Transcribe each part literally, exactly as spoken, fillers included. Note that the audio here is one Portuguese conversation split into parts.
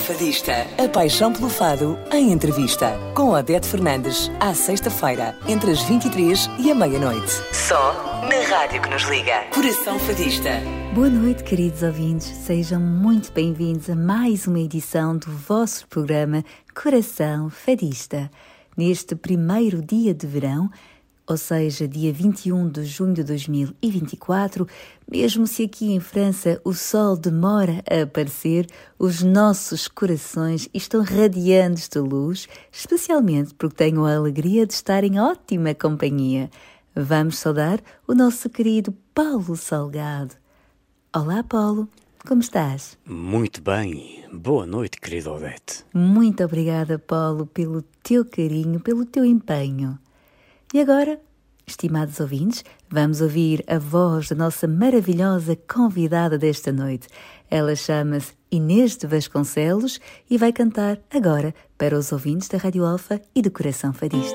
Fadista. A paixão pelo fado em entrevista. Com Odete Fernandes, à sexta-feira, entre as vinte e três e a meia-noite. Só na rádio que nos liga. Coração Fadista. Boa noite, queridos ouvintes. Sejam muito bem-vindos a mais uma edição do vosso programa Coração Fadista. Neste primeiro dia de verão, ou seja, dia vinte e um de junho de dois mil e vinte e quatro, mesmo se aqui em França o sol demora a aparecer, os nossos corações estão radiantes de luz, especialmente porque tenho a alegria de estar em ótima companhia. Vamos saudar o nosso querido Paulo Salgado. Olá, Paulo, como estás? Muito bem. Boa noite, querida Odete. Muito obrigada, Paulo, pelo teu carinho, pelo teu empenho. E agora, estimados ouvintes, vamos ouvir a voz da nossa maravilhosa convidada desta noite. Ela chama-se Inês de Vasconcelos e vai cantar agora para os ouvintes da Rádio Alfa e do Coração Fadista.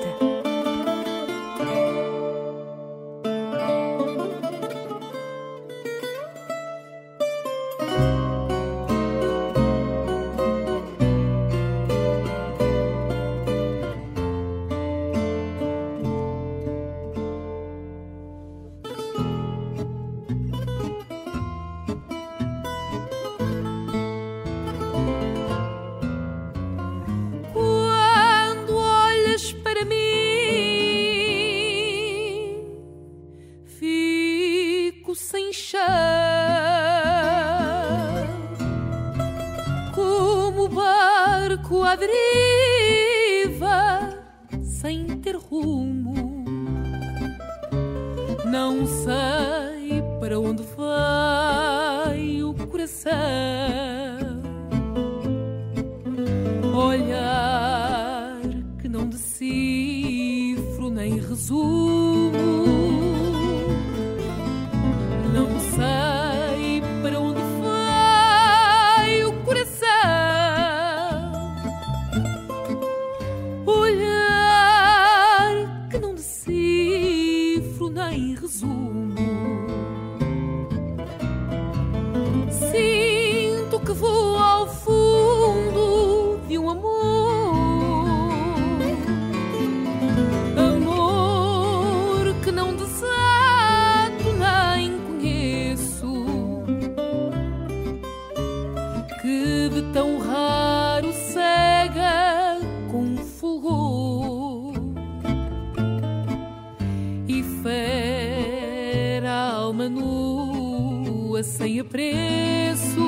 Sem apreço,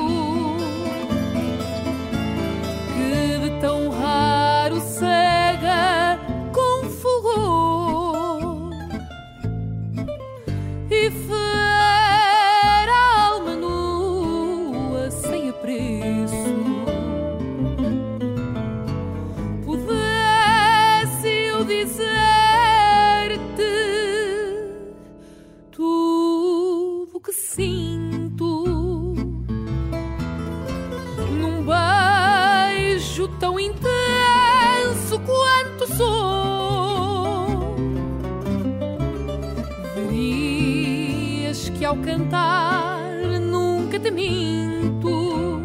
que de tão raro cega com fulgor e fera a alma nua sem apreço, pudesse eu dizer-te tudo que sinto tão intenso quanto sou. Verias que ao cantar nunca te minto,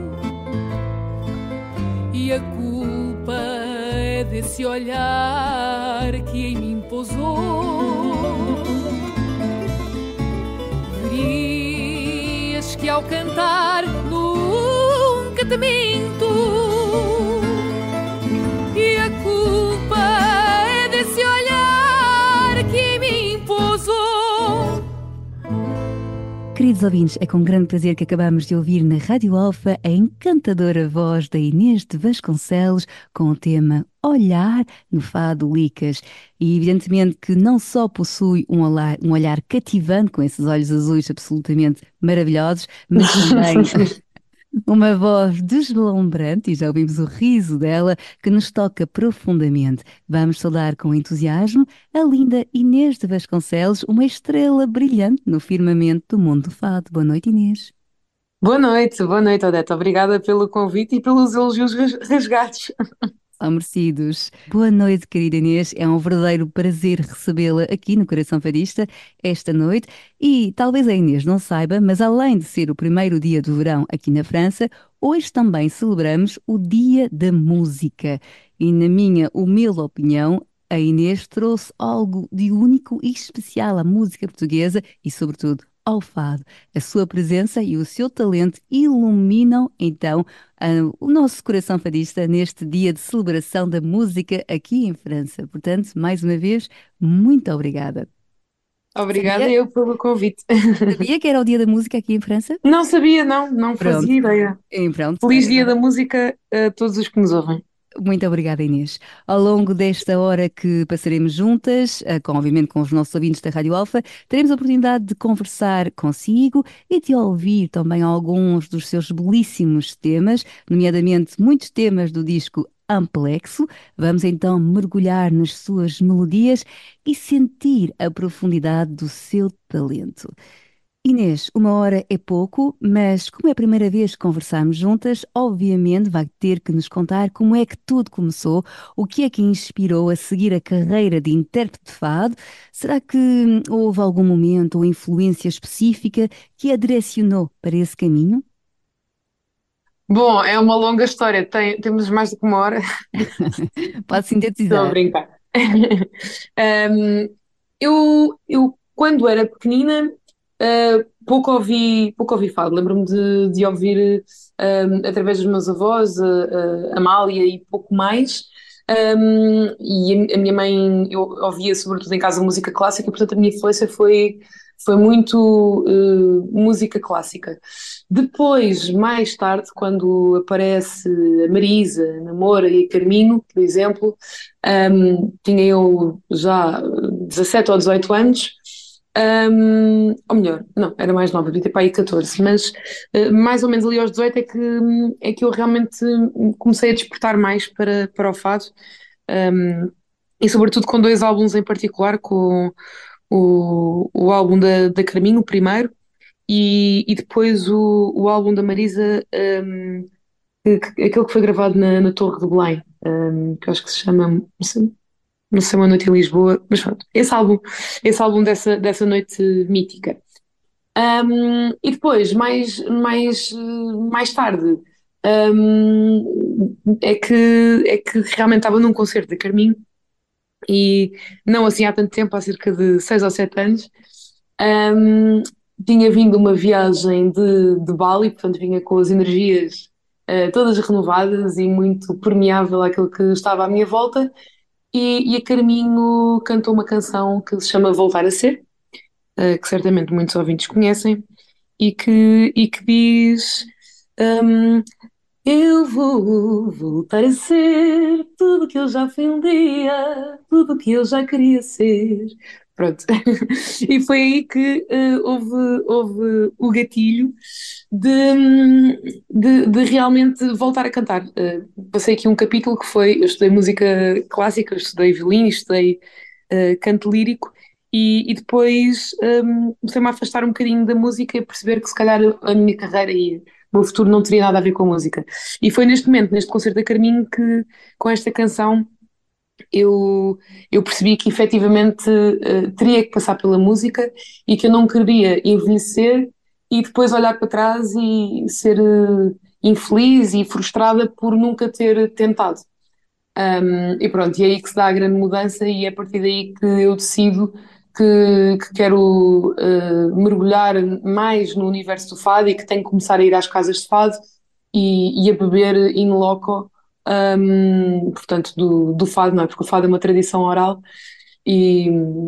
e a culpa é desse olhar que em mim pousou. Verias que ao cantar nunca te minto, Queridos ouvintes, é com grande prazer que acabamos de ouvir na Rádio Alfa a encantadora voz da Inês de Vasconcelos com o tema Olhar no Fado Licas. E evidentemente que não só possui um olhar, um olhar cativante com esses olhos azuis absolutamente maravilhosos, mas também uma voz deslumbrante, e já ouvimos o riso dela, que nos toca profundamente. Vamos saudar com entusiasmo a linda Inês de Vasconcelos, uma estrela brilhante no firmamento do mundo do fado. Boa noite, Inês. Boa noite, boa noite, Odete. Obrigada pelo convite e pelos elogios ras- rasgados. São merecidos. Boa noite, querida Inês. É um verdadeiro prazer recebê-la aqui no Coração Fadista esta noite. E talvez a Inês não saiba, mas além de ser o primeiro dia do verão aqui na França, hoje também celebramos o Dia da Música. E na minha humilde opinião, a Inês trouxe algo de único e especial à música portuguesa e, sobretudo, ao fado. A sua presença e o seu talento iluminam, então, ah, o nosso coração fadista neste dia de celebração da música aqui em França. Portanto, mais uma vez, muito obrigada. Obrigada Sabia, eu pelo convite. sabia que era o dia da música aqui em França? Não sabia, não, não Pronto. fazia ideia. E pronto, Feliz Dia agora. da Música a todos os que nos ouvem. Muito obrigada, Inês. Ao longo desta hora que passaremos juntas, eh, com, obviamente com os nossos ouvintes da Rádio Alfa, teremos a oportunidade de conversar consigo e de ouvir também alguns dos seus belíssimos temas, nomeadamente muitos temas do disco Amplexo. Vamos então mergulhar nas suas melodias e sentir a profundidade do seu talento. Inês, uma hora é pouco, mas como é a primeira vez que conversamos juntas, obviamente vai ter que nos contar como é que tudo começou, o que é que inspirou a seguir a carreira de intérprete de fado. Será que hum, houve algum momento ou influência específica que a direcionou para esse caminho? Bom, é uma longa história, tem- temos mais do que uma hora. Pode Estou a sintetizar. brincar. Ahm, eu, eu, quando era pequenina, ah, pouco ouvi, pouco ouvi fado. Lembro-me de, de ouvir, ahm, através dos meus avós, a, a Amália e pouco mais. Ahm, e a, a minha mãe, eu ouvia sobretudo em casa música clássica, portanto a minha influência foi, foi muito eh, música clássica. Depois, mais tarde, quando aparece a Marisa, a Namora e a Carminho, por exemplo, um, tinha eu já dezassete ou dezoito anos, um, ou melhor, não, era mais nova, devia ter para aí catorze, mas uh, mais ou menos ali aos dezoito é que, é que eu realmente comecei a despertar mais para, para o fado, um, e sobretudo com dois álbuns em particular, com o, o álbum da, da Carminho, o primeiro, e, e depois o, o álbum da Marisa, um, que- que- aquele que foi gravado na, na Torre de Belém, um, que eu acho que se chama, não sei, não sei, Uma Noite em Lisboa, mas pronto, esse álbum, esse álbum dessa, dessa noite mítica. Um, e depois, mais, mais, eh, mais tarde, um, é que, é que realmente estava num concerto da Carminho, e não assim há tanto tempo, há cerca de seis ou sete anos. Um, Tinha vindo uma viagem de, de Bali, portanto vinha com as energias eh, todas renovadas e muito permeável àquilo que estava à minha volta, e, e a Carminho cantou uma canção que se chama Voltar a Ser, eh, que certamente muitos ouvintes conhecem, e que, e que diz hum, eu vou voltar a ser tudo que eu já fui um dia, tudo que eu já queria ser. Pronto. E foi aí que eh, houve, houve o gatilho de, de, de realmente voltar a cantar. Eh, passei aqui um capítulo que foi, eu estudei música clássica, eu estudei violino, estudei eh, canto lírico, e, e depois um, comecei-me a afastar um bocadinho da música e a perceber que se calhar a minha carreira e o meu futuro não teria nada a ver com a música. E foi neste momento, neste concerto da Carminho, que com esta canção eu, eu percebi que efetivamente eh, teria que passar pela música e que eu não queria envelhecer e depois olhar para trás e ser eh, infeliz e frustrada por nunca ter tentado. Um, e pronto, e é aí que se dá a grande mudança, e é a partir daí que eu decido que, que quero uh, mergulhar mais no universo do fado e que tenho que começar a ir às casas de fado e, e a beber in loco, um, portanto, do, do fado, não é? Porque o fado é uma tradição oral, e,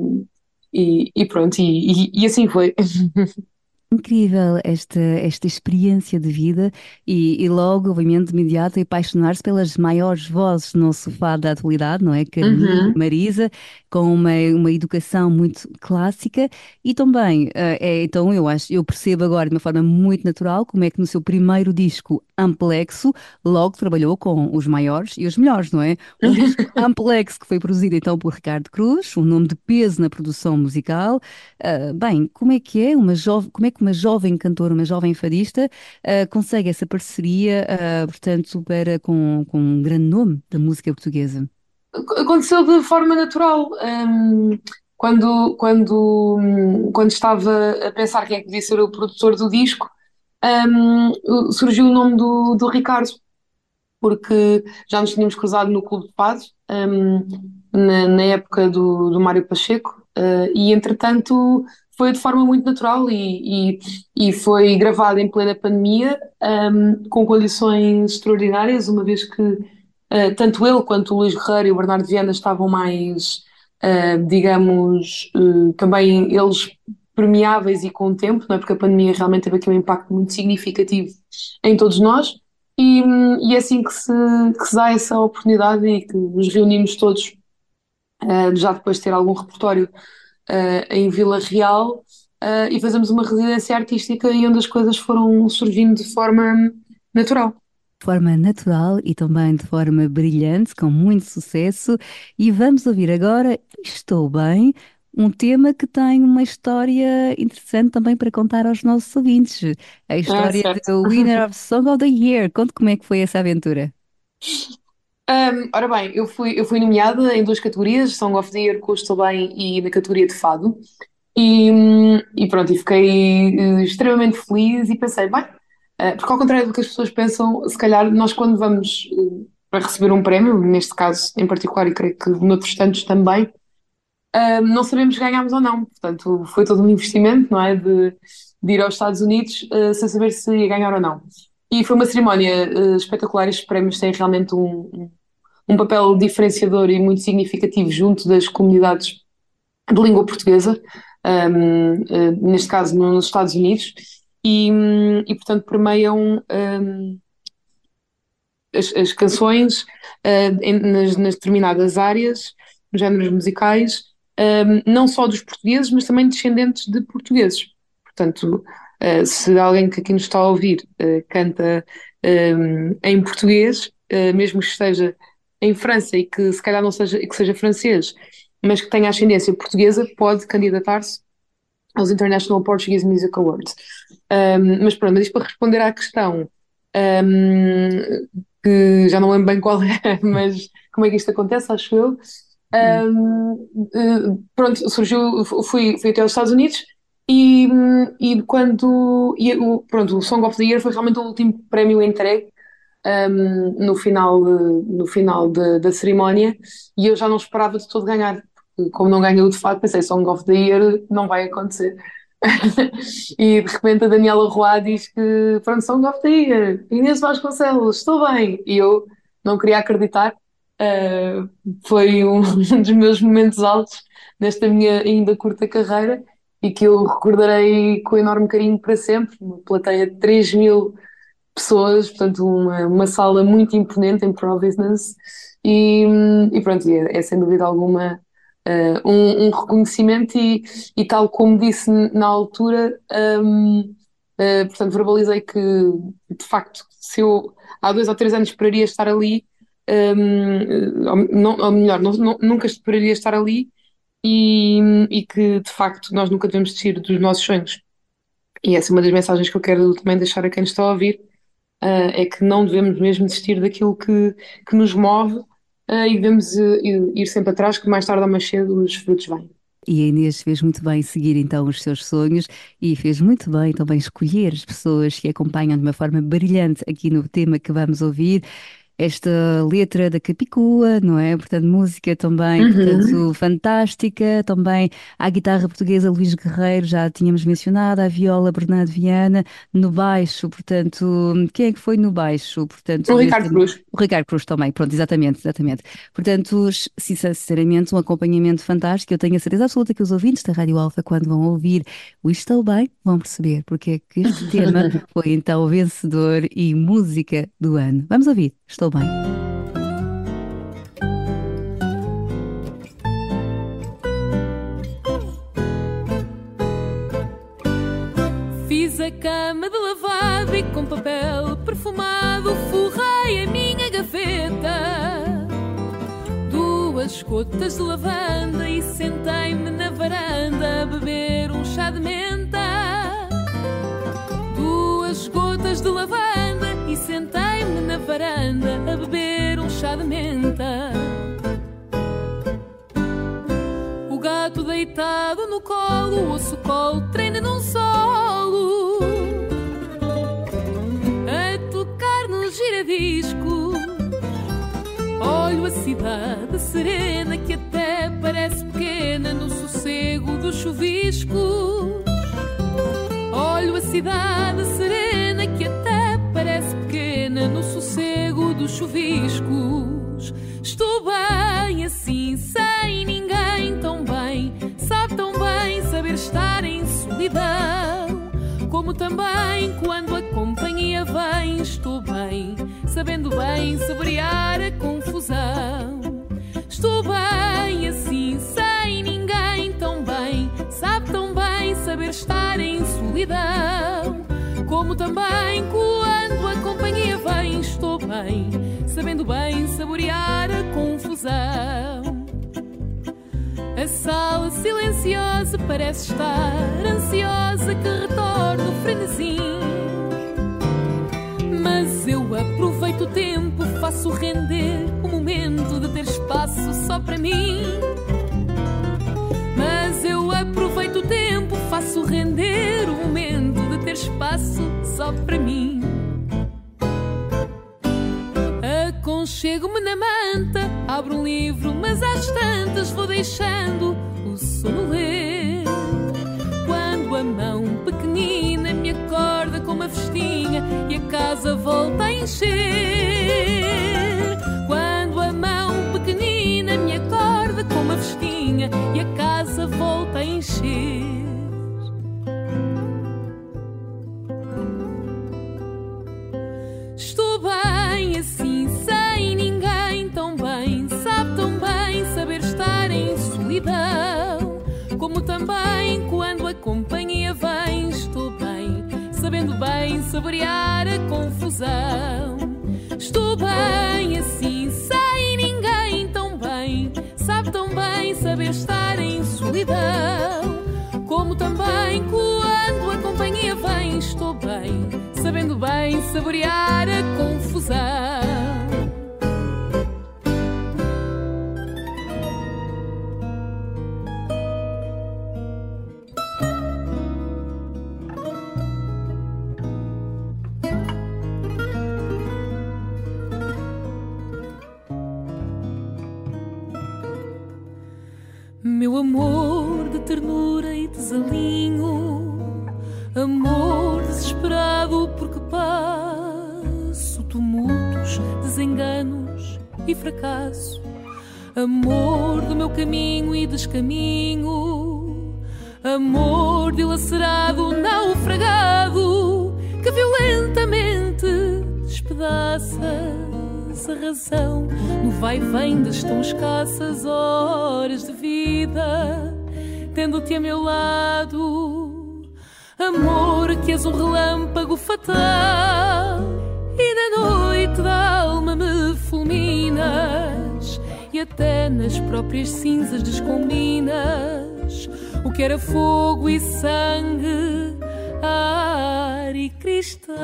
e, e pronto, e, e, e assim foi. Incrível esta, esta experiência de vida e, e logo, obviamente, de imediato, apaixonar-se pelas maiores vozes no sofá da atualidade, não é? Carminho, Uhum. Marisa, com uma, uma educação muito clássica e também, eh, é, então eu acho, eu percebo agora de uma forma muito natural como é que no seu primeiro disco, Amplexo, logo trabalhou com os maiores e os melhores, não é? Um disco Amplexo que foi produzido então por Ricardo Cruz, um nome de peso na produção musical. Ah, bem, como é que é uma jovem, como é que uma jovem cantora, uma jovem fadista, uh, consegue essa parceria, uh, portanto, para, com, com um grande nome da música portuguesa? Aconteceu de forma natural. Um, quando, quando, hum, quando estava a pensar quem é que podia ser o produtor do disco, um, surgiu o nome do, do Ricardo, porque já nos tínhamos cruzado no Clube de Fado, um, na, na época do, do Mário Pacheco, uh, e entretanto foi de forma muito natural e, e, e foi gravado em plena pandemia, um, com condições extraordinárias, uma vez que uh, tanto ele quanto o Luís Guerreiro e o Bernardo Viana estavam mais, uh, digamos, uh, também eles permeáveis e com o tempo, não é? Porque a pandemia realmente teve aqui um impacto muito significativo em todos nós. E, e é assim que se, que se dá essa oportunidade e que nos reunimos todos, uh, já depois de ter algum repertório uh, em Vila Real, uh, e fazemos uma residência artística e onde as coisas foram surgindo de forma natural. De forma natural e também de forma brilhante, com muito sucesso. E vamos ouvir agora Estou Bem, um tema que tem uma história interessante também para contar aos nossos ouvintes. A história Ah, do Winner of Song of the Year. Conte como é que foi essa aventura. Um, ora bem, eu fui, eu fui nomeada em duas categorias, Song of the Year com o Estou Bem e na categoria de Fado. E, e pronto, e fiquei uh, extremamente feliz e pensei, bem, uh, porque ao contrário do que as pessoas pensam, se calhar nós quando vamos uh, para receber um prémio, neste caso em particular e creio que noutros tantos também, Uh, não sabemos se ganhámos ou não. Portanto, foi todo um investimento, não é? De, de ir aos Estados Unidos uh, sem saber se ia ganhar ou não. E foi uma cerimónia uh, espetacular. Estes prémios têm realmente um, um, um papel diferenciador e muito significativo junto das comunidades de língua portuguesa, um, uh, neste caso nos Estados Unidos, e, um, e portanto permeiam um, as, as canções uh, em, nas, nas determinadas áreas, nos géneros musicais, um, não só dos portugueses, mas também descendentes de portugueses. Portanto, uh, se alguém que aqui nos está a ouvir uh, canta um, em português, uh, mesmo que esteja em França e que se calhar não seja, que seja francês, mas que tenha ascendência portuguesa, pode candidatar-se aos International Portuguese Music Awards. Um, mas pronto, mas isto para responder à questão, um, que já não lembro bem qual é, mas como é que isto acontece, acho eu. Um, uh, pronto, surgiu, fui, fui até aos Estados Unidos e, e quando e o, pronto, o Song of the Year foi realmente o último prémio entregue um, no final, no final de, da cerimónia, e eu já não esperava de todo ganhar, porque como não ganhou de facto, pensei, Song of the Year não vai acontecer. E de repente a Daniela Roy diz que pronto, Song of the Year, Inês Vasconcelos, estou bem, e eu não queria acreditar. Uh, foi um, um dos meus momentos altos nesta minha ainda curta carreira e que eu recordarei com enorme carinho para sempre. Uma plateia de três mil pessoas, portanto uma, uma sala muito imponente em Providence e, e pronto, é, é sem dúvida alguma uh, um, um reconhecimento e, e tal como disse na altura, um, uh, portanto verbalizei que de facto se eu há dois ou três anos esperaria estar ali. Um, ou, não, ou melhor, não, não, nunca esperaria estar ali e, e que de facto nós nunca devemos desistir dos nossos sonhos. E essa é uma das mensagens que eu quero também deixar a quem nos está a ouvir, uh, é que não devemos mesmo desistir daquilo que, que nos move, uh, e devemos uh, ir sempre atrás, que mais tarde ou mais cedo os frutos vêm. E a Inês fez muito bem seguir então os seus sonhos e fez muito bem também escolher as pessoas que acompanham de uma forma brilhante aqui no tema que vamos ouvir. Esta letra da Capicua, não é? Portanto, música também, Uhum. portanto, fantástica. Também à guitarra portuguesa Luís Guerreiro, já tínhamos mencionado, à viola Bernardo Viana, no baixo, portanto, quem é que foi no baixo? Portanto, O Ricardo este- Cruz. O Ricardo Cruz também, pronto, exatamente, exatamente. Portanto, sinceramente, um acompanhamento fantástico. Eu tenho a certeza absoluta que os ouvintes da Rádio Alfa, quando vão ouvir o Estou Bem, vão perceber porque é que este tema foi então o vencedor e música do ano. Vamos ouvir, Estou Bem. Fiz a cama de lavado e com papel perfumado forrei a minha gaveta. Duas gotas de lavanda e sentei-me na varanda a beber um chá de menta. de lavanda e sentei-me na varanda a beber um chá de menta. O gato deitado no colo, ouço o colo, treina num solo, a tocar no giradisco. Olho a cidade serena que até parece pequena no sossego dos chuviscos. Olho a cidade serena que até parece pequena no sossego dos chuviscos. Estou bem assim, sem ninguém tão bem. Sabe tão bem saber estar em solidão, como também quando a companhia vem. Estou bem, sabendo bem saborear a confusão. Estou bem assim, sem ninguém tão bem. Sabe tão bem saber estar em solidão, como também quando a companhia vem. Estou bem, sabendo bem saborear a confusão. A sala silenciosa parece estar ansiosa que retorne o frenesim, mas eu aproveito o tempo, faço render o momento de ter espaço só para mim. Mas eu aproveito o tempo, faço render o momento de ter espaço só para mim. Aconchego-me na manta, abro um livro, mas às tantas vou deixando o sono ler. Quando a mão pequenina me acorda com uma festinha e a casa volta a encher. Quando a mão pequenina me acorda com uma festinha e a casa volta a encher. Estou bem assim, sem ninguém tão bem. Sabe tão bem saber estar em solidão, como também quando a companhia vem. Estou bem, sabendo bem saborear a confusão. Estou bem assim, sem ninguém tão bem. Sabe tão bem saber estar em solidão, como também quando a companhia vem. Estou bem, sabendo bem saborear a confusão. Meu amor de ternura e desalinho, amor desesperado porque passo tumultos, desenganos e fracasso. Amor do meu caminho e descaminho, amor dilacerado, naufragado, que violentamente despedaça a razão no vai-vem das tão escassas horas de vida, tendo-te a meu lado. Amor que és um relâmpago fatal e da noite da alma me fulminas, e até nas próprias cinzas descombinas o que era fogo e sangue, ar e cristal.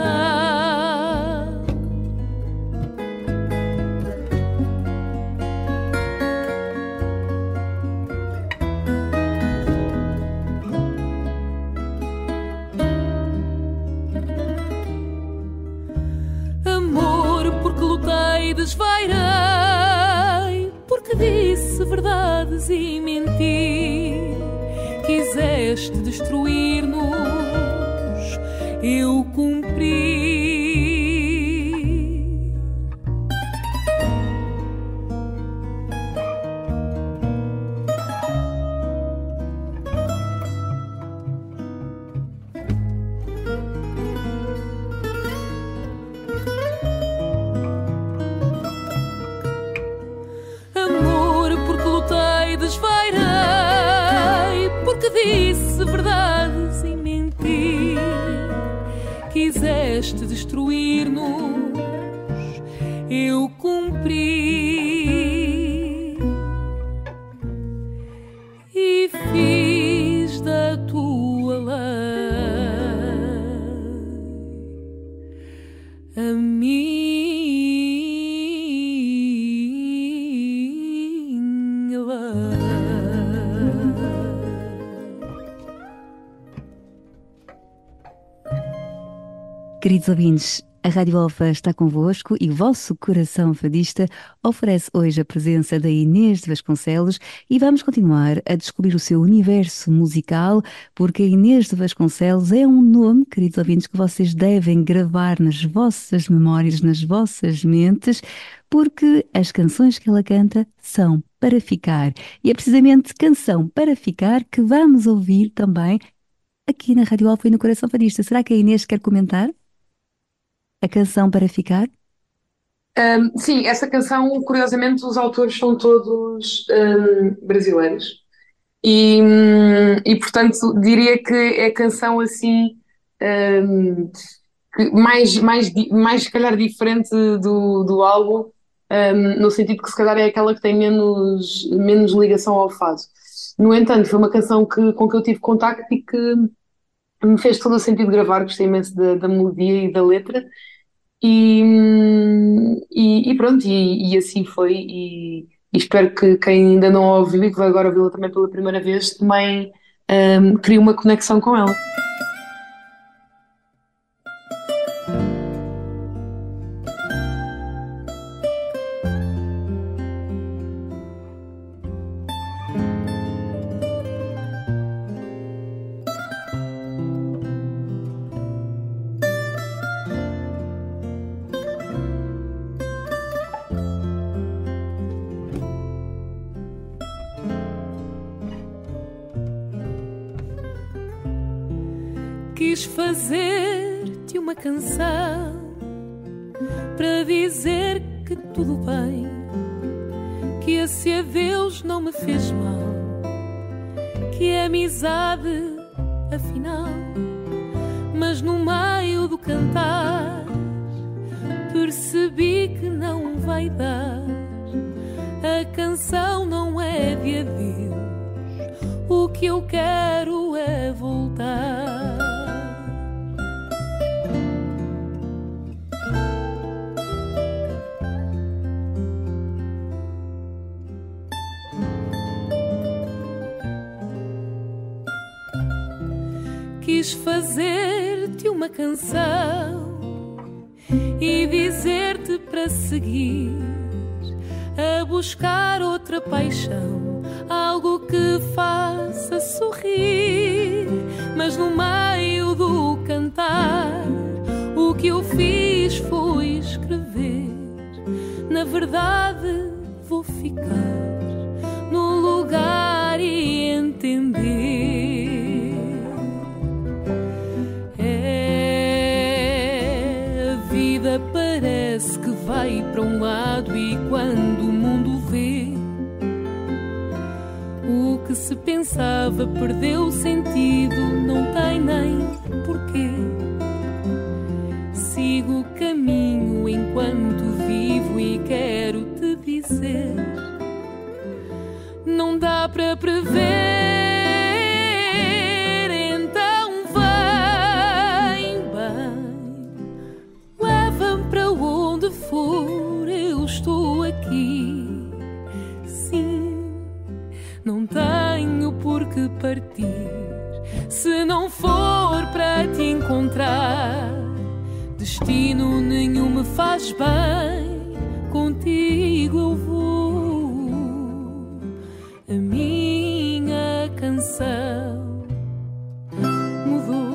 Desvairei, porque disse verdades e menti. Quiseste destruir-nos, eu cumpri. Disse verdades e menti. Quiseste destruir-nos, eu cumpri. E fiz da tua lei a minha lei. Queridos ouvintes, a Rádio Alfa está convosco e o vosso coração fadista oferece hoje a presença da Inês de Vasconcelos e vamos continuar a descobrir o seu universo musical, porque a Inês de Vasconcelos é um nome, queridos ouvintes, que vocês devem gravar nas vossas memórias, nas vossas mentes, porque as canções que ela canta são para ficar. E é precisamente Canção para Ficar que vamos ouvir também aqui na Rádio Alfa e no Coração Fadista. Será que a Inês quer comentar a Canção para Ficar? Um, sim, essa canção, curiosamente, os autores são todos um, brasileiros e, um, e, portanto, diria que é a canção assim um, que mais, mais, mais, se calhar, diferente do, do álbum, um, no sentido que, se calhar, é aquela que tem menos, menos ligação ao fado. No entanto, foi uma canção que, com que eu tive contacto e que me fez todo o sentido gravar, gostei imenso da, da melodia e da letra. E, e, e pronto, e, e assim foi, e, e espero que quem ainda não a ouviu e que vai agora ouvi-la também pela primeira vez também um, crie uma conexão com ela. Quis fazer-te uma canção para dizer que tudo bem, que esse adeus não me fez mal, que a amizade afinal, mas no meio do cantar percebi que não vai dar. A canção não é de adeus, o que eu quero é voltar. Quis fazer-te uma canção e dizer-te para seguir, a buscar outra paixão, algo que faça sorrir. Mas no meio do cantar, o que eu fiz foi escrever. Na verdade, vou ficar no lugar e entender. Parece que vai para um lado e quando o mundo vê, o que se pensava perdeu sentido, não tem nem porquê. Sigo o caminho enquanto vivo e quero te dizer, não dá para prever. For, eu estou aqui. Sim, não tenho por que partir. Se não for para te encontrar, destino nenhum me faz bem. Contigo eu vou. A minha canção mudou.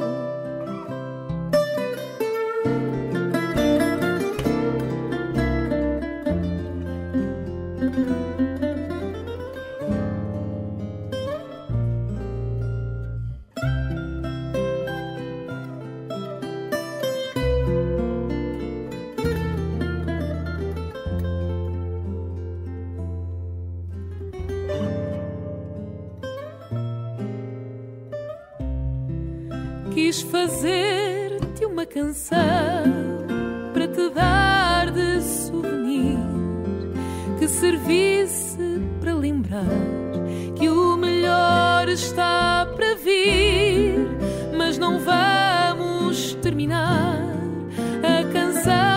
Quis fazer-te uma canção para te dar de souvenir, que servisse para lembrar que o melhor está para vir. Mas não vamos terminar a canção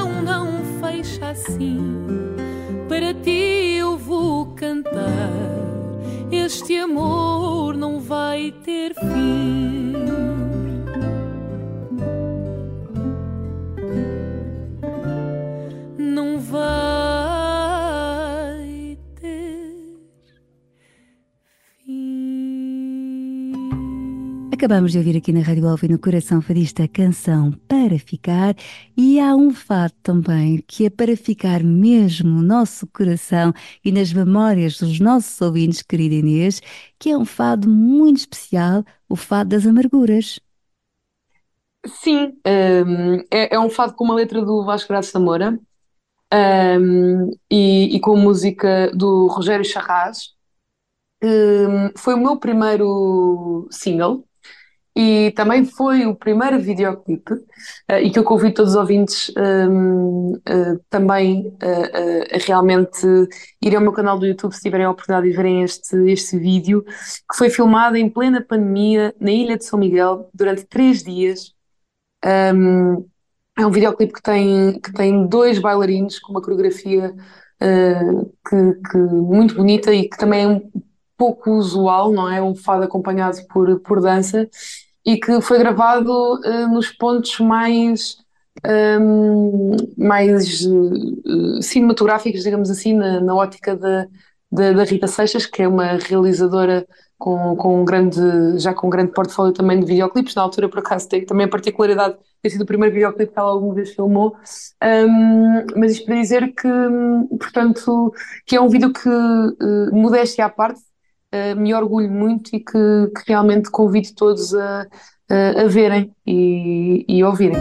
Acabamos de ouvir aqui na Rádio Alvin, no Coração Fadista, a canção Para Ficar, e há um fado também que é para ficar mesmo no nosso coração e nas memórias dos nossos ouvintes, querida Inês, que é um fado muito especial, o fado das amarguras. Sim, hum, é, é um fado com uma letra do Vasco Graça Moura, hum, e, e com música do Rogério Charras. Hum, foi o meu primeiro single e também foi o primeiro videoclipe, eh, e que eu convido todos os ouvintes, hum, eh, também eh, eh, a realmente irem ao meu canal do YouTube se tiverem a oportunidade de verem este, este vídeo, que foi filmado em plena pandemia na Ilha de São Miguel durante três dias. Um, é um videoclipe que tem, que tem dois bailarinos com uma coreografia uh, que, que muito bonita e que também é um pouco usual, não é? Um fado acompanhado por, por dança, e que foi gravado uh, nos pontos mais, um, mais uh, cinematográficos, digamos assim, na, na ótica da, da, da Rita Seixas, que é uma realizadora com, com um grande, já com um grande portfólio também de videoclipes. Na altura, por acaso, tem também a particularidade de ter sido o primeiro videoclipe que ela alguma vez filmou. Um, mas isto para dizer que, portanto, que é um vídeo que, uh, modéstia à parte, uh, me orgulho muito e que, que realmente convido todos a, a, a verem e, e ouvirem.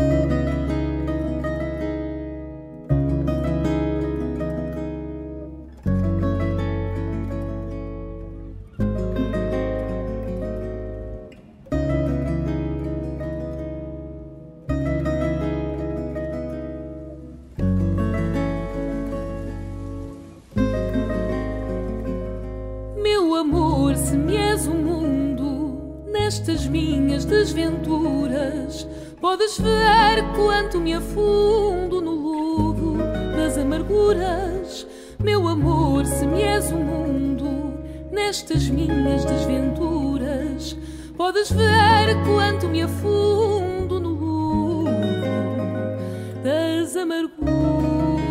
Nestas minhas desventuras, podes ver quanto me afundo no lodo das amarguras. Meu amor, se me és o mundo, nestas minhas desventuras, podes ver quanto me afundo no lodo das amarguras.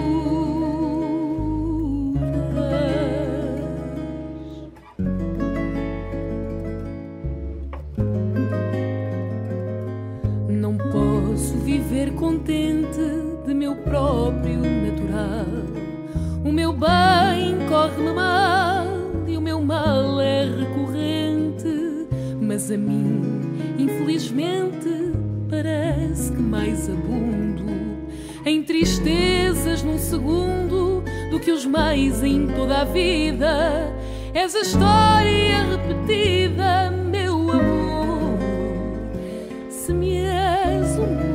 Viver contente de meu próprio natural. O meu bem corre-me mal e o meu mal é recorrente, mas a mim, infelizmente, parece que mais abundo em tristezas num segundo do que os mais em toda a vida. És a história repetida, meu amor, se me és o mundo.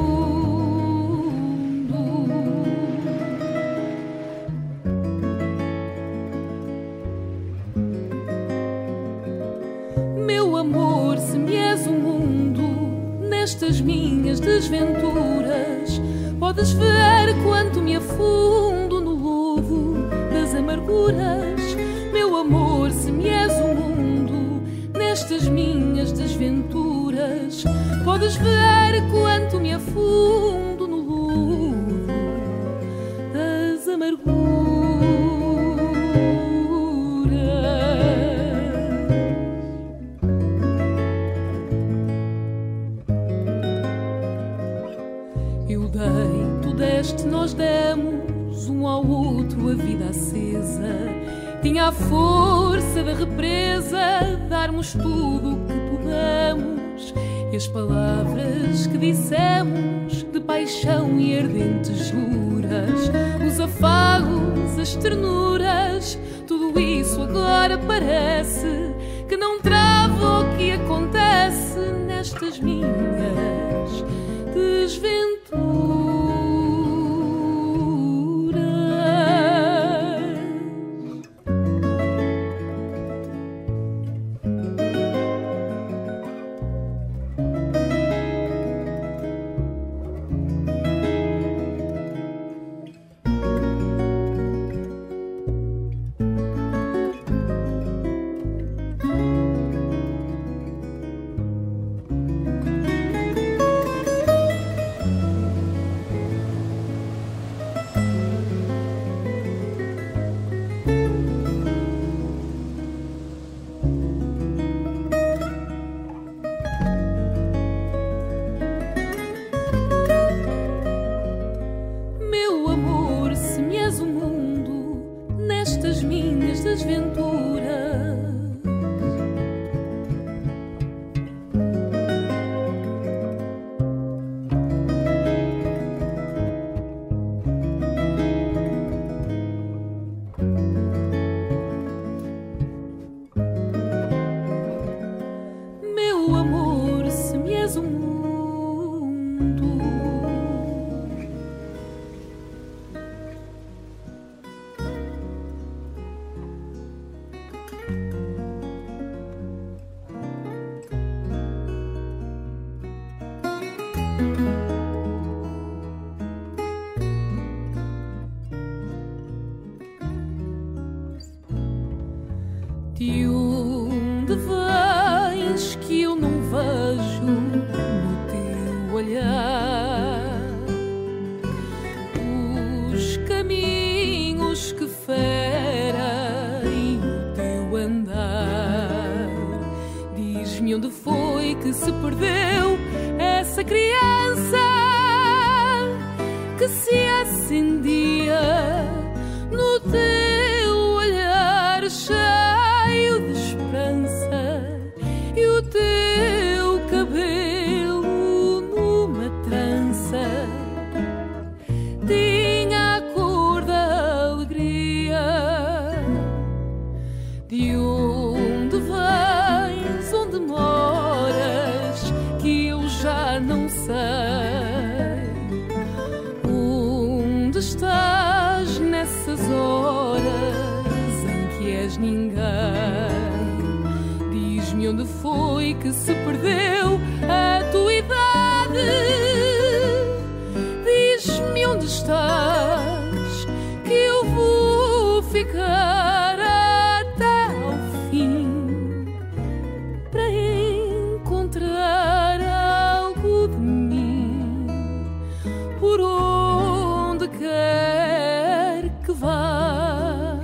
Amor, se me és o mundo, nestas minhas desventuras, podes ver quanto me afundo no lodo das amarguras. Meu amor, se me és o mundo, nestas minhas desventuras, podes ver quanto me afundo no lodo das amarguras. Nós demos um ao outro a vida acesa. Tinha a força da represa, darmos tudo o que pudemos. E as palavras que dissemos de paixão e ardentes juras, os afagos, as ternuras, tudo isso agora parece que não trava o que acontece nestas minhas desventuras. De onde vens que eu não vejo no teu olhar os caminhos que ferem o teu andar? Diz-me onde foi que se perdeu essa criança que se acendia no teu olhar cheio de esperança e o teu cabelo numa trança tinha a cor da alegria. De onde vens, onde moras, que eu já não sei. Onde estás nessas horas em que és ninguém? Diz-me onde foi que se perdeu a tua idade. Diz-me onde estás, que eu vou ficar até ao fim para encontrar algo de mim por onde quer que vás.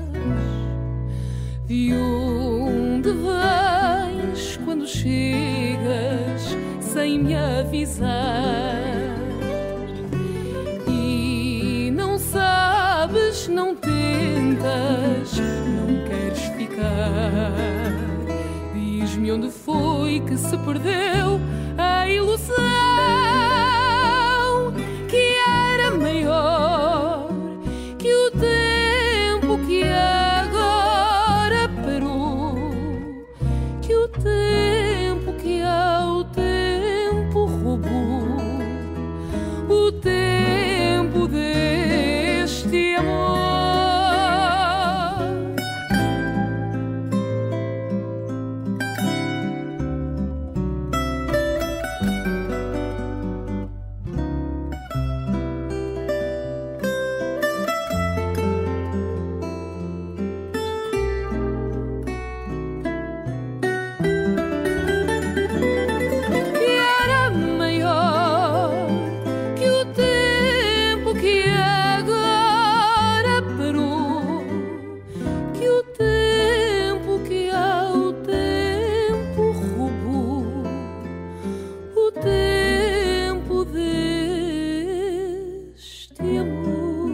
De onde vens quando chegas sem me avisar? E não sabes, não tentas, não queres ficar. Diz-me onde foi que se perdeu a ilusão que era maior que o tempo que agora parou, que o tempo que ao tempo roubou, o tempo deste amor. Que era maior que o tempo que agora parou, que o tempo que ao tempo roubou, o tempo deste amor.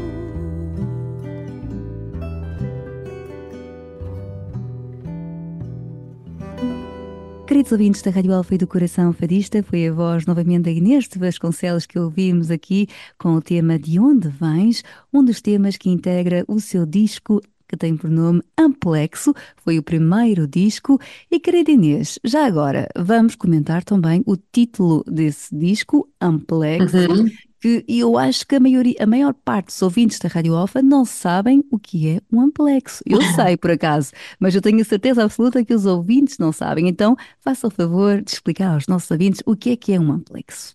Queridos ouvintes da Rádio Alfa e do Coração Fadista, foi a voz novamente da Inês de Vasconcelos que ouvimos aqui com o tema De Onde Vens, um dos temas que integra o seu disco que tem por nome Amplexo, foi o primeiro disco. E querida Inês, já agora vamos comentar também o título desse disco, Amplexo, Uhum. que eu acho que a maioria, a maior parte dos ouvintes da Rádio Alfa não sabem o que é um amplexo. Eu sei, por acaso, mas eu tenho a certeza absoluta que os ouvintes não sabem. Então, faça o favor de explicar aos nossos ouvintes o que é que é um amplexo.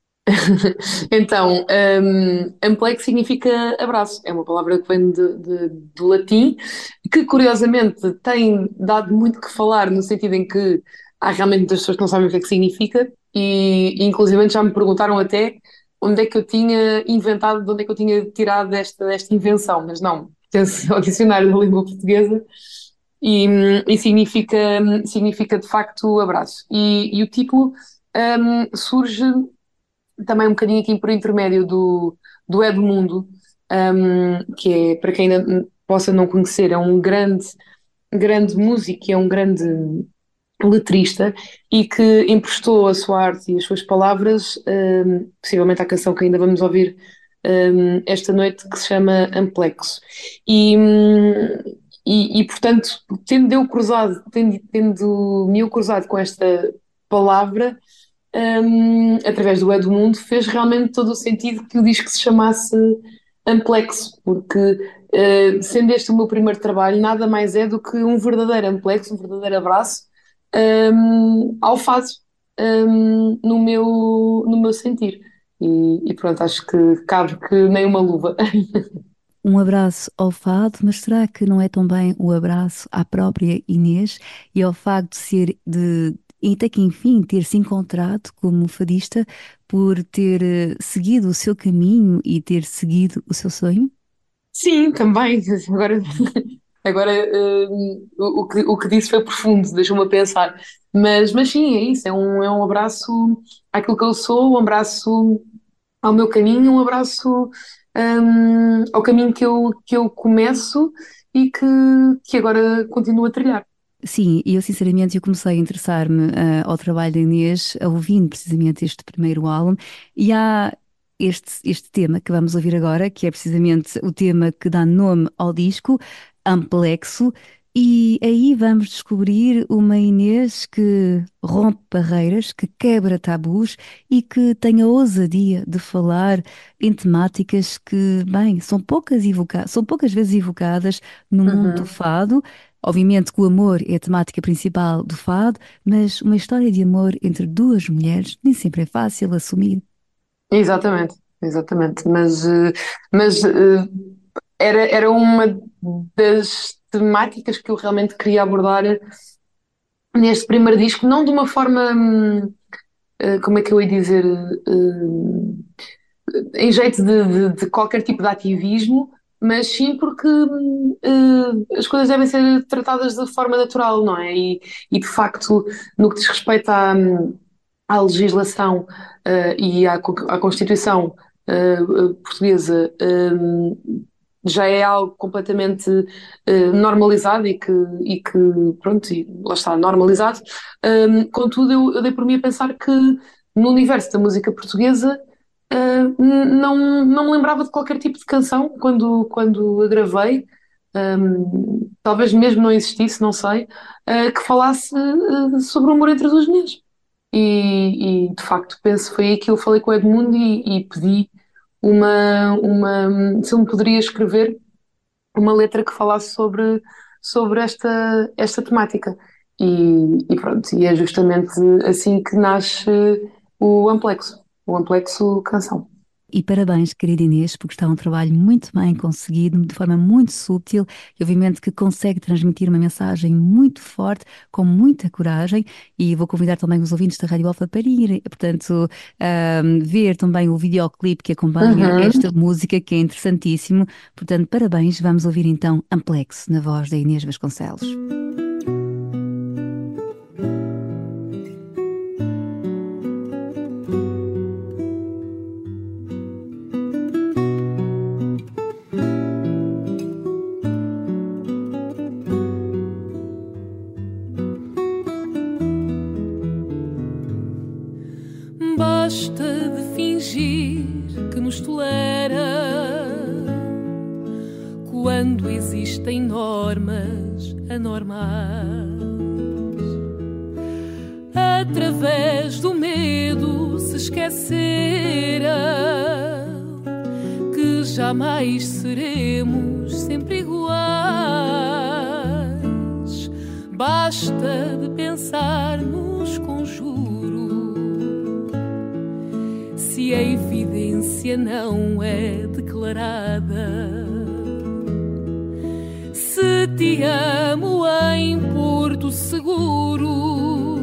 Então, um, amplexo significa abraço. É uma palavra que vem de- de- do latim, que curiosamente tem dado muito que falar, no sentido em que há realmente muitas pessoas que não sabem o que é que significa, e, e inclusive já me perguntaram até onde é que eu tinha inventado, de onde é que eu tinha tirado esta, esta invenção, mas não, pertence ao dicionário da língua portuguesa e, hum, e significa, significa de facto abraço. E, e o título hum, surge também um bocadinho aqui por intermédio do, do Edmundo, um, que é, para quem ainda possa não conhecer, é um grande, grande músico, é um grande letrista e que emprestou a sua arte e as suas palavras, um, possivelmente à canção que ainda vamos ouvir um, esta noite, que se chama Amplexo. E, hum, e, e, portanto, tendo eu cruzado, tendo, tendo-me eu cruzado com esta palavra, um, através do Edmundo, fez realmente todo o sentido que o disco se chamasse Amplexo, porque uh, sendo este o meu primeiro trabalho, nada mais é do que um verdadeiro amplexo, um verdadeiro abraço um, ao fado, um, no meu, no meu sentir. E, e pronto, acho que cabe que nem uma luva. um abraço ao fado, mas será que não é também um abraço à própria Inês e ao facto de ser, de, e até que enfim, ter se encontrado como fadista por ter eh, seguido o seu caminho e ter seguido o seu sonho? Sim, também. Agora, agora hum, o, o que, o que disse foi profundo, deixou-me a pensar. Mas, mas sim, é isso, é um, é um abraço àquilo que eu sou, um abraço ao meu caminho, um abraço hum, ao caminho que eu, que eu começo e que, que agora continuo a trilhar. Sim, e eu sinceramente eu comecei a interessar-me ah, ao trabalho da Inês, a ouvindo precisamente este primeiro álbum, e há este, este tema que vamos ouvir agora, que é precisamente o tema que dá nome ao disco, Amplexo, e aí vamos descobrir uma Inês que rompe barreiras, que quebra tabus e que tem a ousadia de falar em temáticas que, bem, são poucas evoca são poucas vezes evocadas no mundo do Uhum. fado. Obviamente que o amor é a temática principal do fado, mas uma história de amor entre duas mulheres nem sempre é fácil assumir. Exatamente, exatamente. Mas, eh, mas eh, era, era uma das temáticas que eu realmente queria abordar neste primeiro disco, não de uma forma, hum, eh, como é que eu ia dizer, eh, em jeito de, de- de qualquer tipo de ativismo, mas sim porque hum, eh, as coisas devem ser tratadas de forma natural, não é? E, e de facto, no que diz respeito à, hum, à legislação eh, e à, co- à Constituição eh, eh, portuguesa, hum, já é algo completamente eh, normalizado e que, e que, pronto, e lá está, normalizado. Hum, contudo, eu, eu dei por mim a pensar que no universo da música portuguesa Uh, não, não me lembrava de qualquer tipo de canção quando, quando a gravei. Um, talvez mesmo não existisse, não sei, uh, que falasse uh, sobre o amor entre duas mulheres. E, e, de facto penso foi aí que eu falei com o Edmundo e, e pedi uma, uma, se ele me poderia escrever uma letra que falasse sobre, sobre esta, esta temática. E, e pronto, e é justamente assim que nasce o Amplexo, o Amplexo Canção. E parabéns, querida Inês, porque está um trabalho muito bem conseguido, de forma muito sútil e obviamente que consegue transmitir uma mensagem muito forte, com muita coragem. E vou convidar também os ouvintes da Rádio Alfa para ir, portanto, ahm, ver também o videoclipe que acompanha Uhum. esta música, que é interessantíssimo. Portanto, parabéns. Vamos ouvir então Amplexo, na voz da Inês Vasconcelos. Basta de fingir que nos tolera quando existem normas anormais. Através do medo se esqueceram que jamais seremos sempre iguais. Basta de pensar nos conjuros se a evidência não é declarada. Se te amo em Porto Seguro,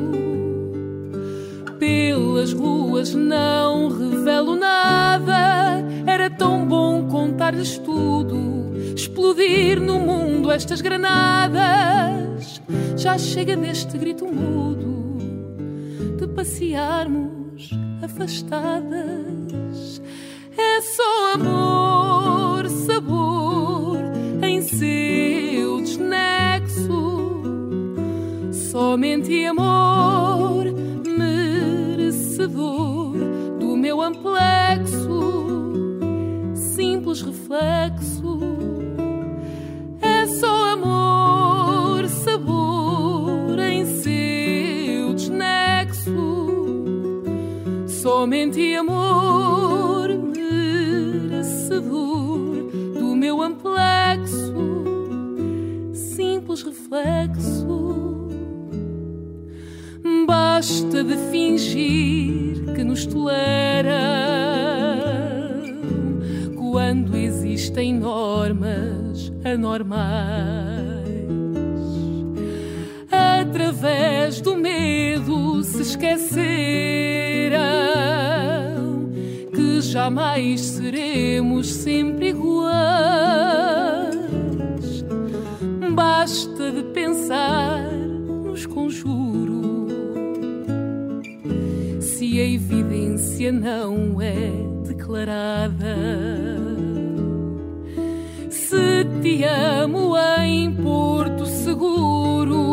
pelas ruas não revelo nada. Era tão bom contar-lhes tudo, explodir no mundo estas granadas. Já chega deste grito mudo de passearmos afastadas. É só amor, sabor em seu desnexo, somente amor merecedor do meu amplexo, simples reflexo. É só amor, sabor em seu desnexo, somente amor merecedor do meu amplexo, simples reflexo. Basta de fingir que nos toleram quando existem normas anormais. Através do medo se esqueceram que jamais seremos sempre iguais. Basta de pensar nos conjuros, se a evidência não é declarada. Se te amo em Porto Seguro,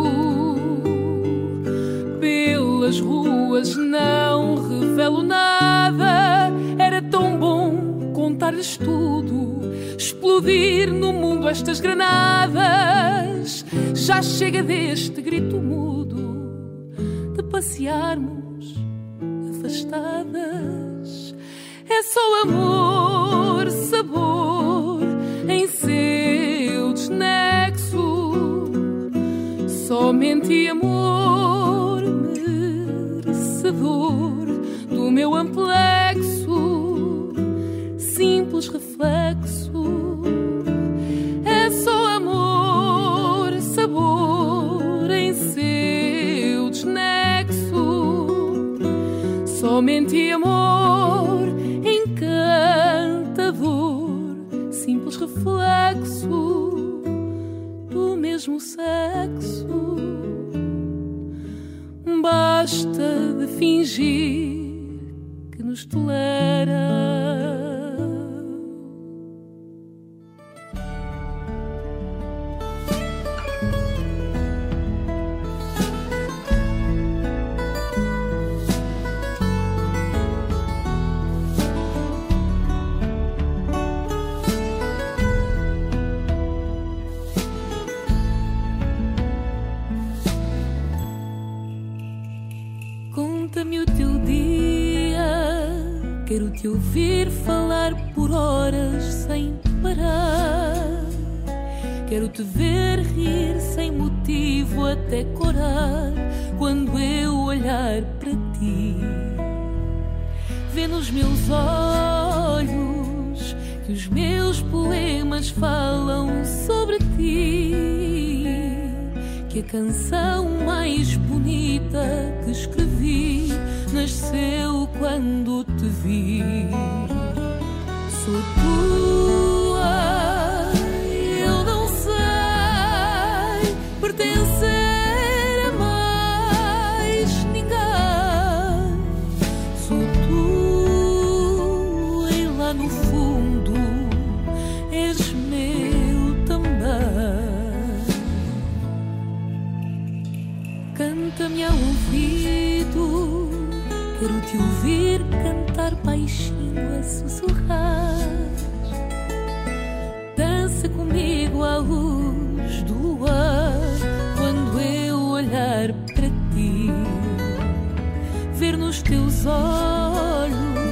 pelas ruas não revelo nada. Era tão bom contar-lhes tudo, explodir no mundo estas granadas. Já chega deste grito mudo, de passearmos afastadas. É só amor, sabor em seu desnexo, somente amor merecedor do meu amplexo, simples reflexo. É só amor, sabor em seu desnexo, somente amor encantador, simples reflexo do mesmo sexo. Basta de fingir que nos tolera. Conta-me o teu dia, quero te ouvir falar por horas sem parar. Quero te ver rir sem motivo até corar, quando eu olhar para ti. Vê nos meus olhos que os meus poemas falam sobre ti, que a canção mais bonita que escrevi nasceu quando te vi. Sou tua, eu não sei pertencer a mais ninguém. Sou tua e lá no fundo és meu também. Canta-me ao ouvido, quero te ouvir cantar baixinho a sussurrar. Dança comigo à luz do luar, quando eu olhar para ti. Ver nos teus olhos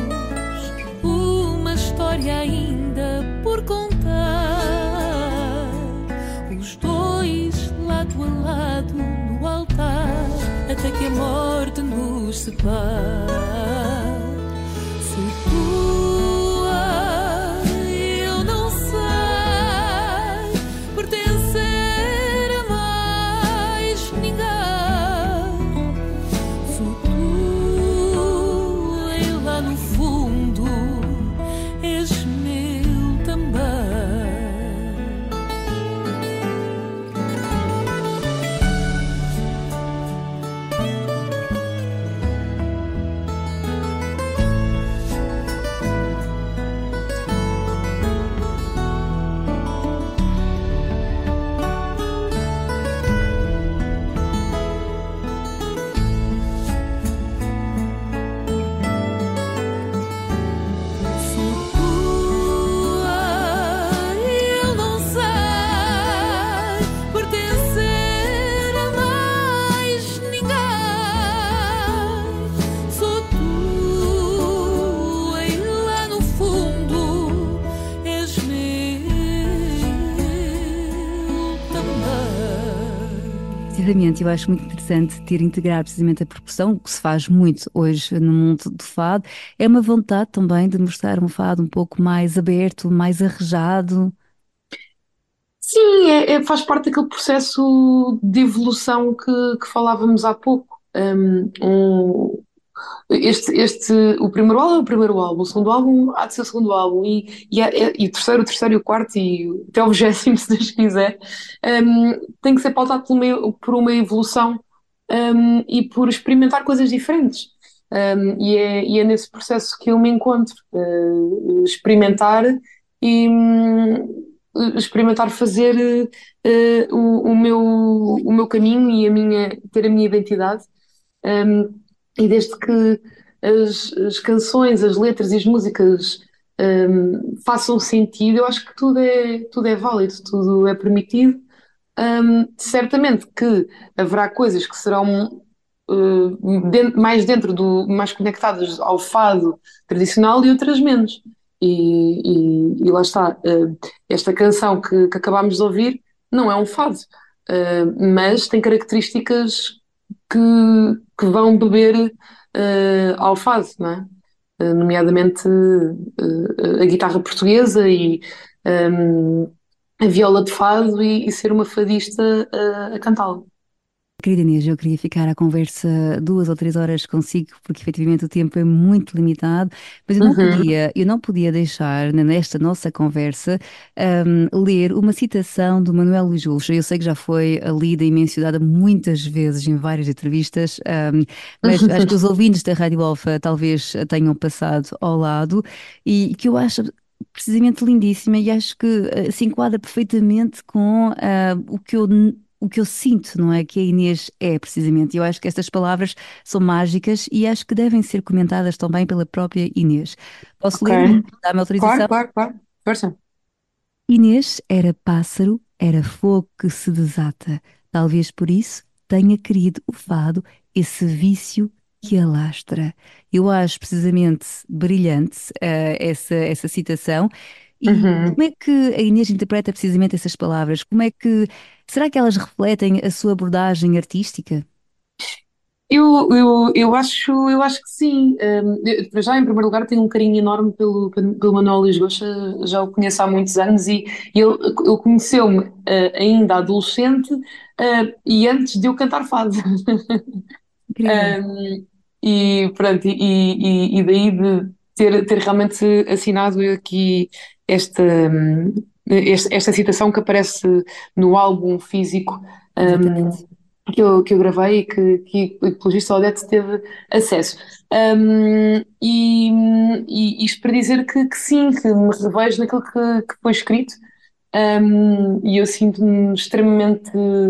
uma história ainda por contar. Os dois lado a lado no altar, até que a morte nos separe. Sou tua, eu não sei pertencer a mais ninguém. Sou tua e lá no fundo és meu também. efetivamente, eu acho muito interessante ter integrado precisamente a percussão, o que se faz muito hoje no mundo do fado. É uma vontade também de mostrar um fado um pouco mais aberto, mais arrejado. Sim, é, é- faz parte daquele processo de evolução que, que falávamos há pouco. Um, um- este, este, o primeiro álbum é o primeiro álbum, o segundo álbum há de ser o segundo álbum, e, e, é- é- e o terceiro, o terceiro e o quarto, e até o vigésimo, se Deus quiser, um, tem que ser pautado por uma, por uma evolução, um, e por experimentar coisas diferentes. Um, e, é, e é nesse processo que eu me encontro, uh, experimentar e hum, experimentar fazer uh, o, o meu, o meu caminho e a minha, ter a minha identidade. Um, e desde que as, as canções, as letras e as músicas um, façam sentido, eu acho que tudo é, tudo é válido, tudo é permitido. Um, certamente que haverá coisas que serão uh, den- mais dentro do, mais conectadas ao fado tradicional e outras menos. E, e- e lá está, uh, esta canção que, que acabámos de ouvir não é um fado, uh, mas tem características que, que vão beber uh, ao fado, não é? Uh, nomeadamente uh, a guitarra portuguesa e um, a viola de fado e, e ser uma fadista a, a cantá-lo. Querida Inês, eu queria ficar à conversa duas ou três horas consigo, porque efetivamente o tempo é muito limitado, mas eu não Uhum, podia, eu não podia deixar, né, nesta nossa conversa, hum, ler uma citação do Manuel Luís Gomes. Eu sei que já foi lida e mencionada muitas vezes em várias entrevistas, hum, mas acho que os ouvintes da Rádio Alfa talvez a tenham passado ao lado e que eu acho precisamente lindíssima e acho que eh, se enquadra perfeitamente com ah, o que eu o que eu sinto, não é? Que a Inês é, precisamente. Eu acho que estas palavras são mágicas e acho que devem ser comentadas também pela própria Inês. Posso ok. ler, Inês? Dá-me Claro, autorização? claro, claro. Força. Inês era pássaro, era fogo que se desata. Talvez por isso tenha querido o fado, esse vício que alastra. Eu acho precisamente brilhante eh, essa, essa citação. E Uhum. como é que a Inês interpreta precisamente essas palavras? Como é que, será que elas refletem a sua abordagem artística? Eu, eu, eu acho, eu acho que sim. Um, eu, para já, em primeiro lugar, tenho um carinho enorme pelo, pelo Manuel Luís Goxa, já o conheço há muitos anos e ele, ele conheceu-me uh, ainda adolescente, uh, e antes de eu cantar fado. Incrível. Um, e pronto, e, e, e daí de ter, ter realmente assinado aqui esta, hum, esta, esta citação que aparece no álbum físico, um, Exatamente. que eu, que eu gravei e que, que, que pelo visto a Odete teve acesso. Um, e, e isto para dizer que, que sim, que me revejo naquilo que, que foi escrito, um, e eu sinto-me extremamente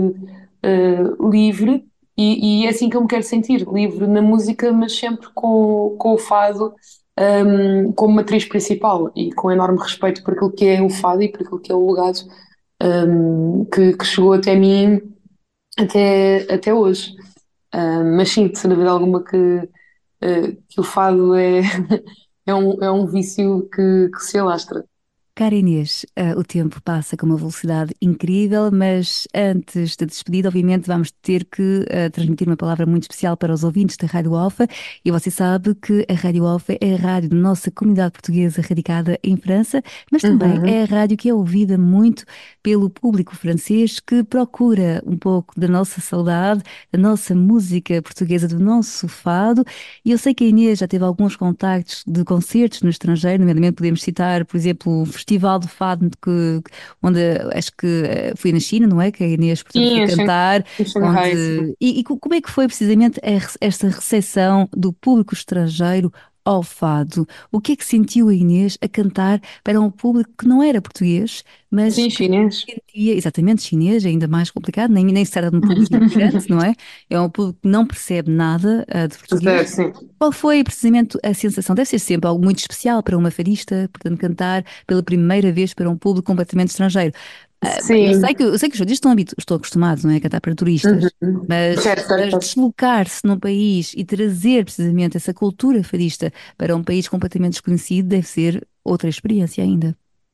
uh, livre, e, e é assim que eu me quero sentir, livre na música, mas sempre com, com o fado um, como matriz principal e com enorme respeito por aquilo que é o fado e por aquilo que é o legado um, que, que chegou até mim até, até hoje. Um, mas sinto, sem dúvida alguma, que, uh, que o fado é, é, um, é um vício que, que se alastra. Cara Inês, ah, o tempo passa com uma velocidade incrível, mas antes da despedida, obviamente, vamos ter que ah, transmitir uma palavra muito especial para os ouvintes da Rádio Alfa. E você sabe que a Rádio Alfa é a rádio da nossa comunidade portuguesa radicada em França, mas também Uhum. é a rádio que é ouvida muito pelo público francês que procura um pouco da nossa saudade, da nossa música portuguesa, do nosso fado. E eu sei que a Inês já teve alguns contactos de concertos no estrangeiro, nomeadamente podemos citar, por exemplo, o Festival de Fado, que, onde acho que eh, foi na China, não é? Que a Inês, portanto, Sim, foi em Xang- cantar, em Xangai, sim. onde... E, e co- como é que foi precisamente a re- esta recepção do público estrangeiro ao fado? O que é que sentiu a Inês a cantar para um público que não era português, mas Sim, que chinês. sentia exatamente chinês, ainda mais complicado, nem, nem se era de um público imigrante, não é? É um público que não percebe nada ah, de Zero, português. sim. Qual foi precisamente a sensação? Deve ser sempre algo muito especial para uma fadista, portanto, cantar pela primeira vez para um público completamente estrangeiro. Ah, bem, eu Sim. sei que, eu sei que os fadistas estão, habitu- estão acostumados, não é, a cantar para turistas, Uhum. mas, Certo, certo, mas certo. deslocar-se num país e trazer precisamente essa cultura fadista para um país completamente desconhecido deve ser outra experiência ainda.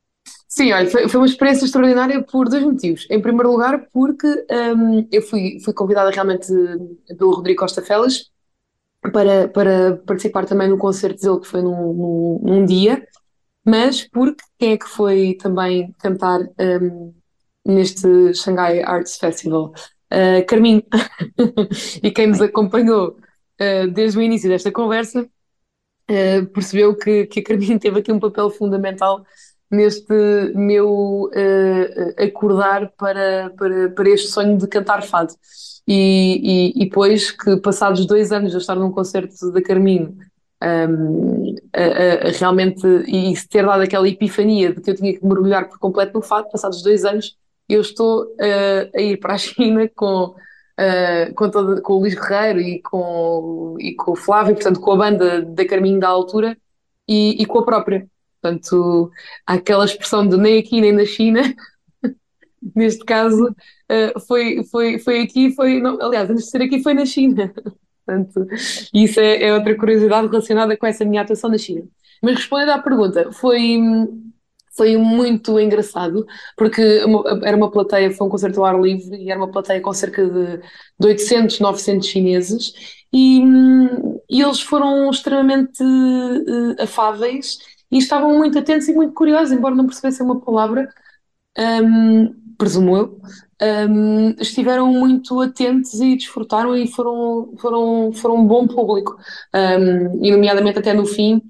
Sim, olha, foi, foi uma experiência extraordinária por dois motivos. Em primeiro lugar, porque hum, eu fui, fui convidada realmente pelo Rodrigo Costa Felas para, para participar também no concerto dele, que foi num, num, num dia, mas porque quem é que foi também cantar hum, neste Shanghai Arts Festival? Uh, Carminho. E quem nos acompanhou uh, desde o início desta conversa uh, percebeu que, que a Carminho teve aqui um papel fundamental neste meu uh, acordar para, para, para este sonho de cantar fado. E, e, e depois que, passados dois anos de eu estar num concerto da Carminho, um, a, a, a realmente, e se ter dado aquela epifania de que eu tinha que mergulhar por completo no fado, passados dois anos, eu estou uh, a ir para a China com, uh, com, todo, com o Luís Guerreiro e com, e com o Flávio, portanto, com a banda da Carminho da altura e, e com a própria. Portanto, há aquela expressão de nem aqui nem na China, neste caso, uh, foi, foi, foi aqui, foi, não, aliás, antes de ser aqui foi na China. Portanto, isso é, é outra curiosidade relacionada com essa minha atuação na China. Mas respondendo à pergunta, foi, foi muito engraçado, porque uma- era uma plateia, foi um concerto ao ar livre, e era uma plateia com cerca de, de oitocentos, novecentos chineses, e, hum, e eles foram extremamente eh, afáveis e estavam muito atentos e muito curiosos, embora não percebessem uma palavra, hum, presumo eu, hum, estiveram muito atentos e desfrutaram e foram, foram, foram um bom público. Hum, e nomeadamente até no fim,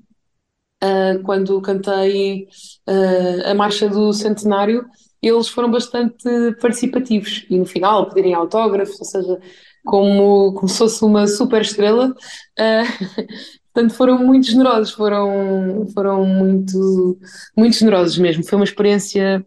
uh, quando cantei uh, a marcha do centenário, eles foram bastante participativos e no final pedirem autógrafos, ou seja, como, como se fosse uma super estrela. Uh, portanto, foram muito generosos, foram, foram muito, muito generosos mesmo. Foi uma experiência,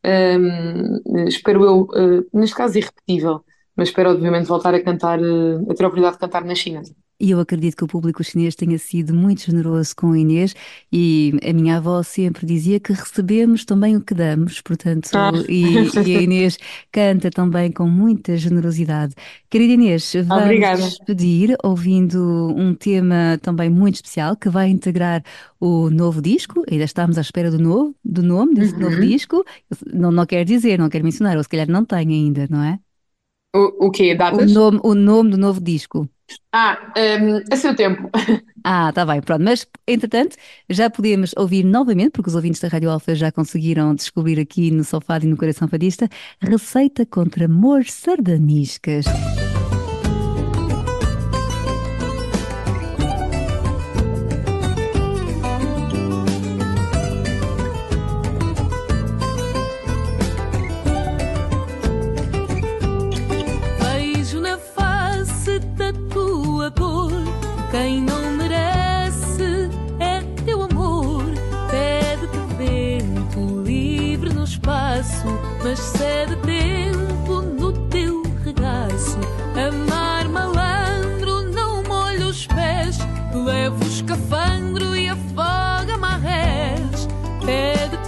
um, espero eu, uh, neste caso irrepetível, mas espero obviamente voltar a cantar, uh, a ter a oportunidade de cantar na China. E eu acredito que o público chinês tenha sido muito generoso com a Inês e a minha avó sempre dizia que recebemos também o que damos, portanto, Ah. e, e a Inês canta também com muita generosidade. Querida Inês, vamos Obrigada. despedir ouvindo um tema também muito especial que vai integrar o novo disco, ainda estamos à espera do, novo, do nome desse Uhum. novo disco, não, não quer dizer, não quer mencionar, ou se calhar não tem ainda, não é? O, o quê? O Datas? nome, o nome do novo disco. Ah, um, a seu tempo. Ah, tá bem, pronto. Mas, entretanto, já podemos ouvir novamente, porque os ouvintes da Rádio Alfa já conseguiram descobrir aqui no Sofá e no Coração Fadista, receita contra amores sardaniscas. Vejo na face da tua dor quem não merece é teu amor. Pede-te vento livre no espaço, mas cede tempo no teu regaço. Amar malandro não molha os pés, leva o escafandro e afoga marés. Pede-te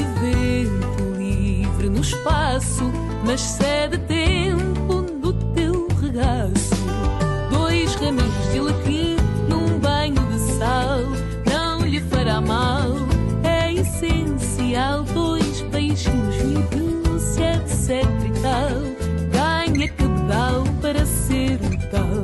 vento livre no espaço, mas cede tempo no teu regaço. Dois raminhos de alecrim num banho de sal não lhe fará mal, é essencial. Dois beijinhos limpinhos, etc e tal, ganha cabedal para ser o tal.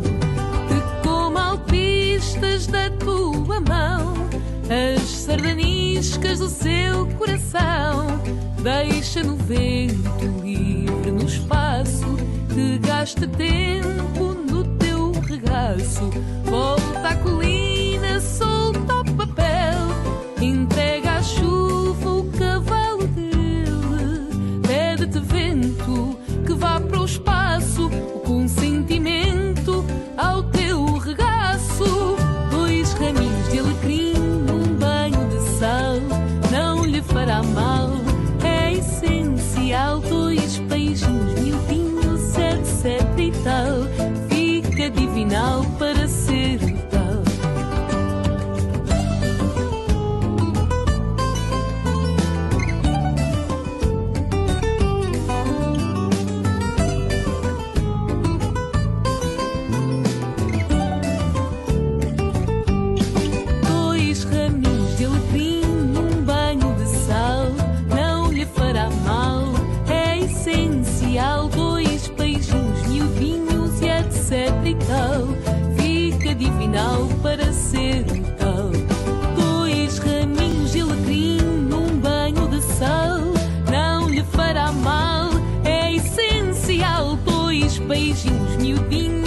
De como alpistas da tua mão as sardaniscas do seu coração. Deixa no vento livre no espaço, que gaste tempo no teu regaço. Volta à colina, solta o papel, entrega à chuva o cavalo dele. Pede-te vento que vá para o espaço, o consentimento ao teu regaço. Dois raminhos de alecrim num banho de sal não lhe fará mal, é essencial. Dois beijinhos miudinhos, etc e tal, fica divinal para ser o tal. Dois raminhos de alecrim num banho de sal dois beijinhos miudinhos.